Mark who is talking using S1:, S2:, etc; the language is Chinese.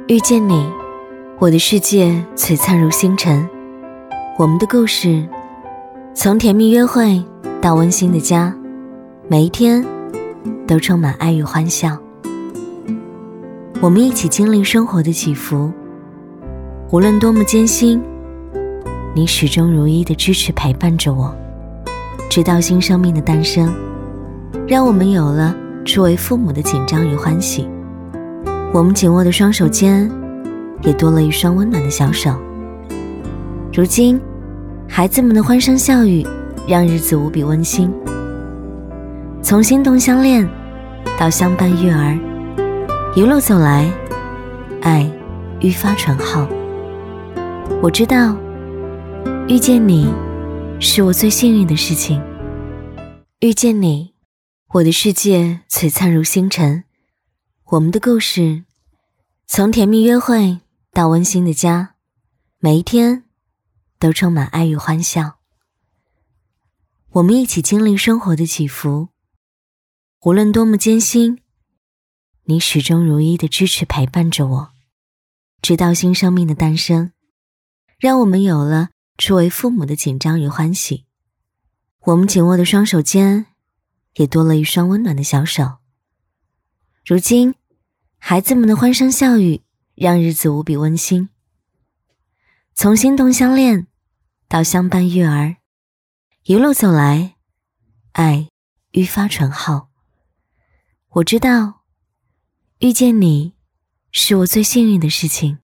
S1: 遇见你，我的世界璀璨如星辰。我们的故事，从甜蜜约会到温馨的家，每一天都充满爱与欢笑。我们一起经历生活的起伏，无论多么艰辛，你始终如一的支持陪伴着我，直到新生命的诞生，让我们有了初为父母的紧张与欢喜。我们紧握的双手间，也多了一双温暖的小手。如今，孩子们的欢声笑语，让日子无比温馨。从心动相恋到相伴育儿，一路走来，爱愈发醇厚。我知道，遇见你，是我最幸运的事情。遇见你，我的世界璀璨如星辰。我们的故事，从甜蜜约会到温馨的家，每一天都充满爱与欢笑。我们一起经历生活的起伏，无论多么艰辛，你始终如一的支持陪伴着我，直到新生命的诞生，让我们有了初为父母的紧张与欢喜。我们紧握的双手间，也多了一双温暖的小手。如今，孩子们的欢声笑语，让日子无比温馨。从心动相恋到相伴育儿，一路走来，爱愈发醇厚。我知道，遇见你，是我最幸运的事情。